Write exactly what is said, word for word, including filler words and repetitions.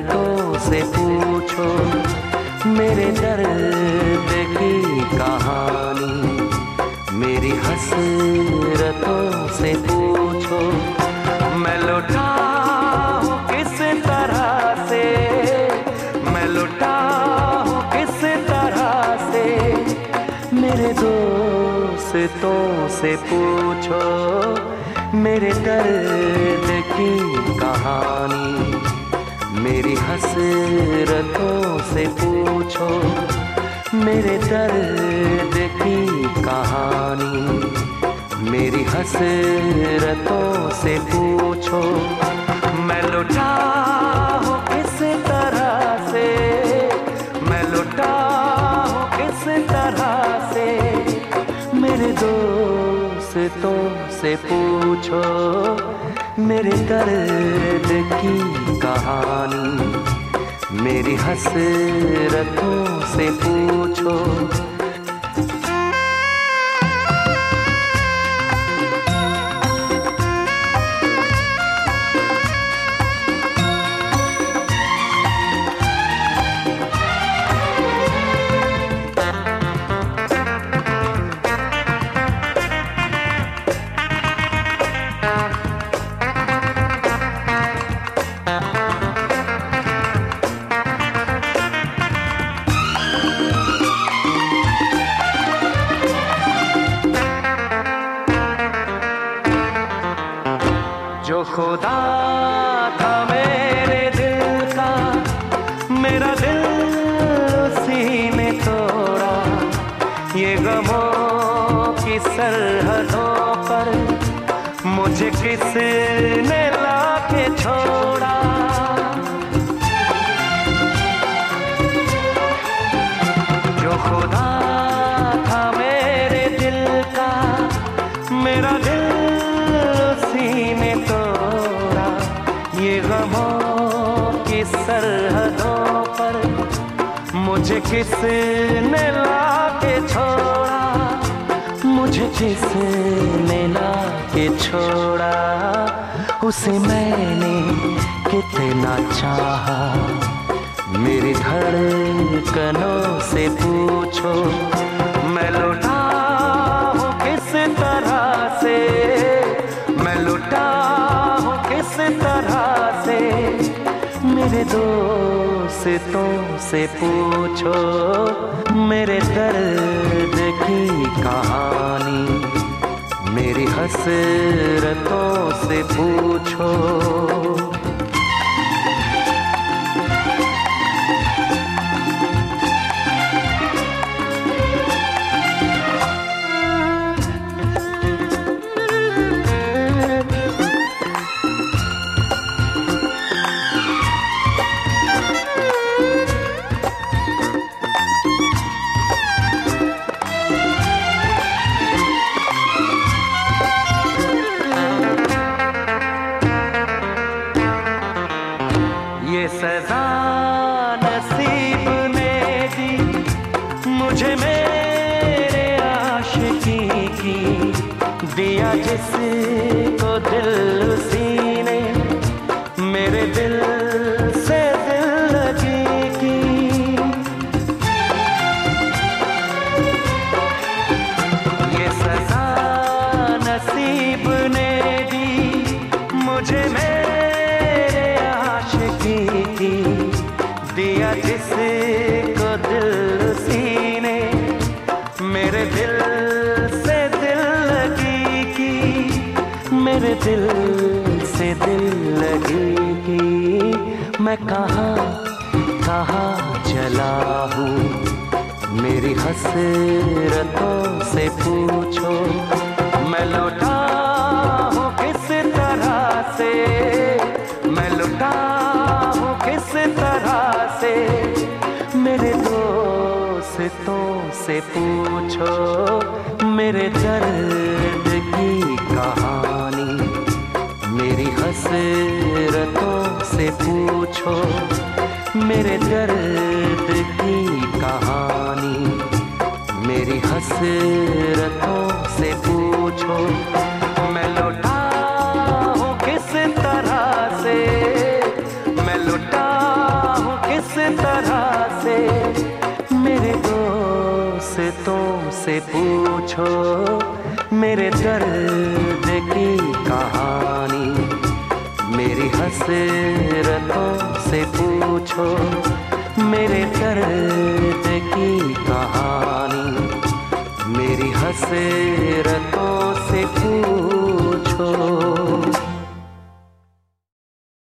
हसरतों से पूछो मेरे दर्द की कहानी, मेरी हसरतों से पूछो। मैं लौटा हूँ किस तरह से, मैं लौटा हूँ किस तरह से, मेरे दोस्तों से पूछो मेरे दर्द की कहानी, मेरी हसरतों से पूछो मेरे दर्द की कहानी, मेरी हसरतों से पूछो। मैं लौटा हूँ किस तरह से, मैं लौटा हूँ किस तरह से, मेरे दोस्तों से पूछो मेरे दर्द की कहानी, मेरी हसरतों से पूछो। जो खुदा था मेरे दिल का, मेरा दिल उसी ने तोड़ा, ये गमों की सरहदों पर मुझे किसने लाके छोड़ा। जो खुदा था मेरे दिल का, मेरा दिल उसी ने तोड़ा, ये गमों की सरहदों पर मुझे किसने लाके छोड़ा, मुझे किसने लाके छोड़ा। उसे मैंने कितना चाहा, मेरी धड़कनों से पूछो। मैं लौटा हूँ किस तरह से, मैं लौटा हूँ किस तरह से, मेरे दोस्तों से पूछो मेरे दर्द की कहानी, मेरी हसरतों से पूछो। ये सजा नसीब ने दी मुझे मेरे आशिकी की, दिया जिसको दिल उसी ने मेरे दिल से दिल लगी की। ये सजा नसीब ने दी मुझे मेरे आशिकी की, दिया जिसको दिल उसी ने मेरे दिल से दिल लगी की, मेरे दिल से दिल लगी की। मैं कहाँ कहाँ चला हूँ, मेरी हसरतों से पूछो। मैं लौटा हूँ किस तरह से, मैं लौटा हूँ किस तरह से, मेरे दोस्तों से पूछो मेरे दर्द की कहानी, मेरी हसरतों से पूछो मेरे दर्द की कहानी, मेरी हसरतों से पूछो। मैं लौटा हूँ किस तरह से, मैं लौटा पूछो मेरे दर्द की कहानी, मेरी हसरतों से पूछो मेरे दर्द की कहानी, मेरी हसरतों से पूछो।